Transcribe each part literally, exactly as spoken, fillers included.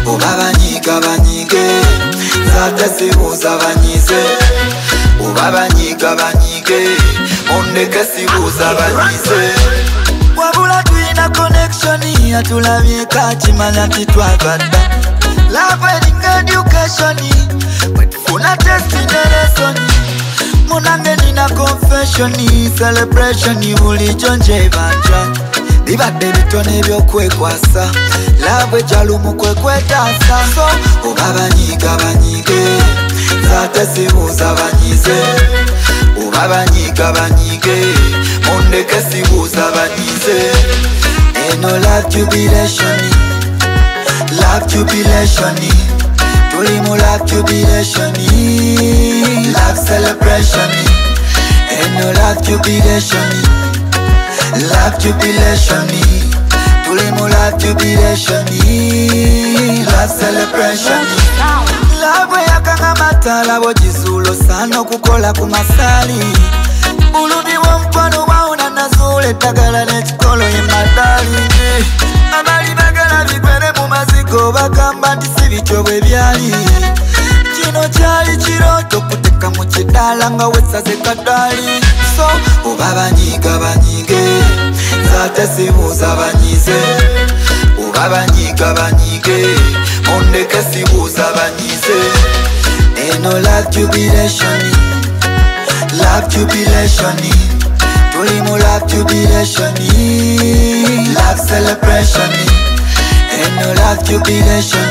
Ubabanyiga banyige Zate sibuza banyize Ubabanyiga banyige Ondeke sibuza banyize Wabula tuina connection Atulabye kachimanya titwagada Love wedding education Wetufuna destination Munange nina confession Celebration bulijo nje banja Bibadde bitone byokwekwasa Love ejalumu kwekwetasa So ubabanyiga banyige Zate sibuza banyize Ubabanyiga banyige Ondeke sibuza banyize Eno love jubilation Love jubilation Tulimu love jubilation Love celebration Eno love jubilation Love jubilation Tulimu love jubilation Love celebration Love yakanga matala Bojizulo sano kukola kumasali Ulumi wa mkwano wauna nazule Tagala nechikolo yemadali Amali bagala bikwele mu mazigo Bagamba ndisi bicho bwe byali Kino kyali kiroto kuteka mu kidala nga wesaze kadali So ubabanyiga banyige Zate sibuza banyize Ubabanyiga banyige Ondeke sibuza banyize Eno love jubilation Love jubilation Tulimu love jubilation Love celebration Eno love jubilation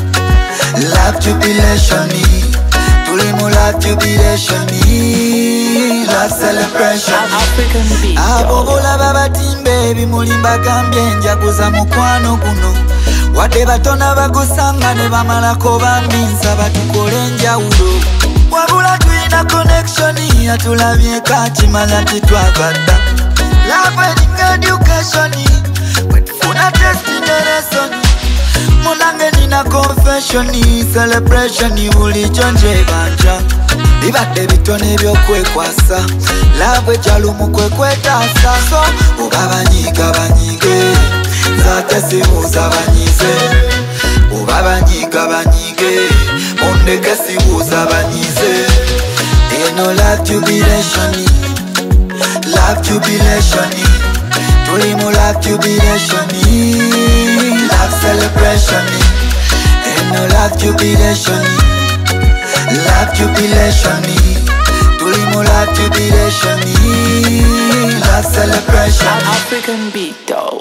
Love jubilation Tulimu love jubilation Love celebration African beat Abobola babatimbe Bimulimba gambye njaguza mukwano guno Wade batona bagusanga ne bamalako bambinsa batukole njawulo Wabula tuina connection Atulabye kachimanya titwagada Love wedding education Wetufuna destination Munange nina confession Celebration bulijo nje banja Bibadde bitone byokwekwasa Love ejalumu kwekwetasa So ubabanyiga banyige Zate sibuza banyize Ubabanyiga banyige Ondeke sibuza banyize Eno love jubilation Love jubilation Tulimu love jubilation Love celebration Eno love jubilation Love jubilation Tulimu love jubilation Love celebration African beat dog